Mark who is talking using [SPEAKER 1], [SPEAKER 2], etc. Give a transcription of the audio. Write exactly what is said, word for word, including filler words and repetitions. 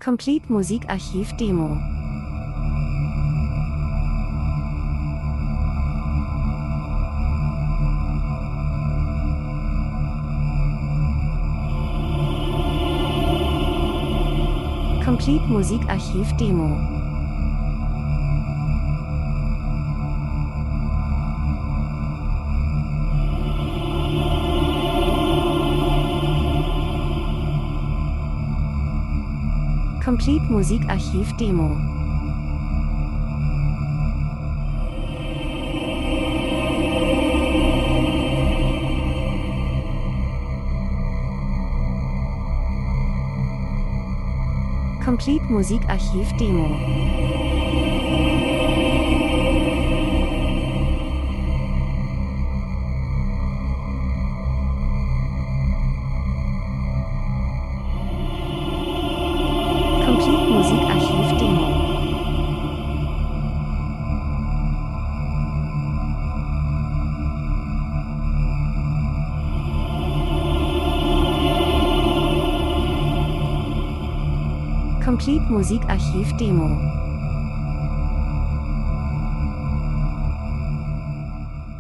[SPEAKER 1] Complete Musikarchiv Demo. Complete Musikarchiv Demo. Complete Musikarchiv Demo. Complete Musikarchiv Demo. Complete Musikarchiv Demo. Complete Musikarchiv Demo.